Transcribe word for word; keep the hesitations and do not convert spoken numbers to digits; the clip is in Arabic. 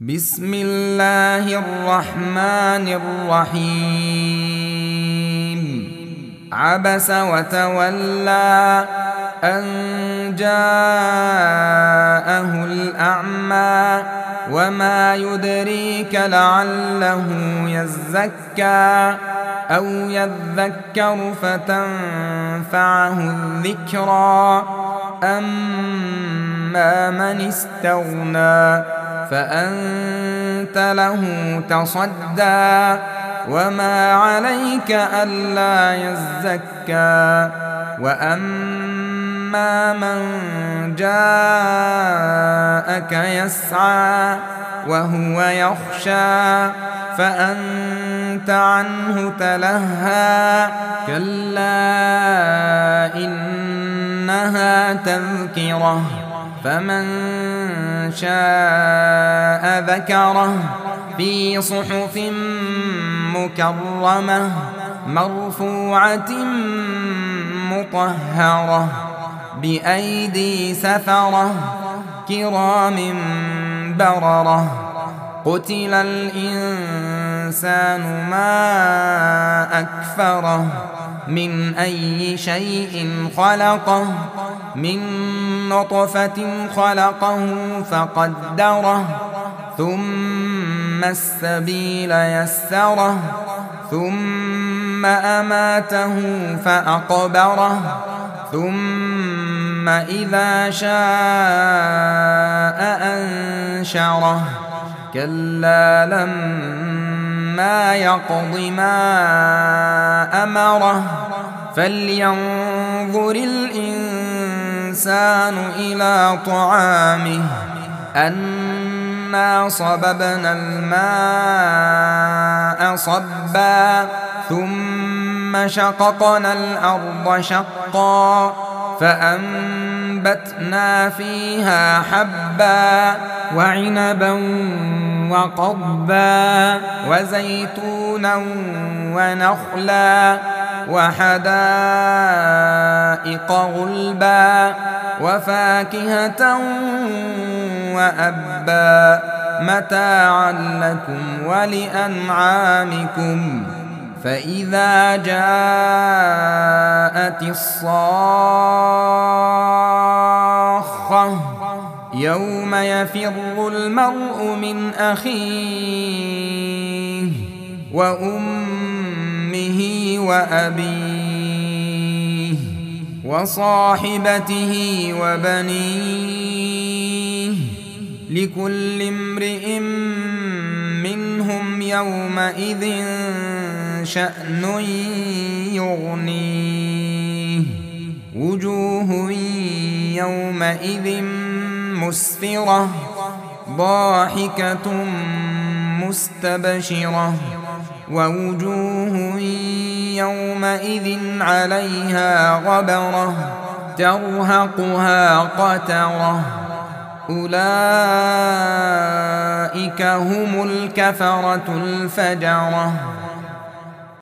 بسم الله الرحمن الرحيم. عبس وتولى أن جاءه الأعمى وما يدريك لعله يزكى أو يذكر فتنفعه الذكرى. أما من استغنى فأنت له تصدى وما عليك ألا يزكى. وأما من جاءك يسعى وهو يخشى فأنت عنه تلهى. كلا إنها تذكرة فمن شاء ذكره في صحف مكرمة مرفوعة مطهرة بأيدي سفرة كرام بررة. قتل الإنسان ما أكفره من أي شيء خلقه من نطفة خلقه فقدره ثم السبيل يسره ثم أماته فأقبره ثم إذا شاء أنشره. كلا لما يقض ما أمره فلينظر الإنسان إلى طعامه أنا صببنا الماء صبا ثم شققنا الأرض شقا فأنبتنا فيها حبا وعنبا وقضبا وزيتونا ونخلا وحدائق غلبا وفاكهة وأبا متاعا لكم ولأنعامكم. فإذا جاءت الصاخة يوم يفر المرء من أخيه وأمه وأبيه وصاحبته وبنيه لكل امرئ منهم يومئذ شأن يغنيه. وجوه يومئذ مسفرة ضاحكة مستبشرة ووجوه يومئذ عليها غبرة ترهقها قترة. أولئك هم الكفرة الفجرة.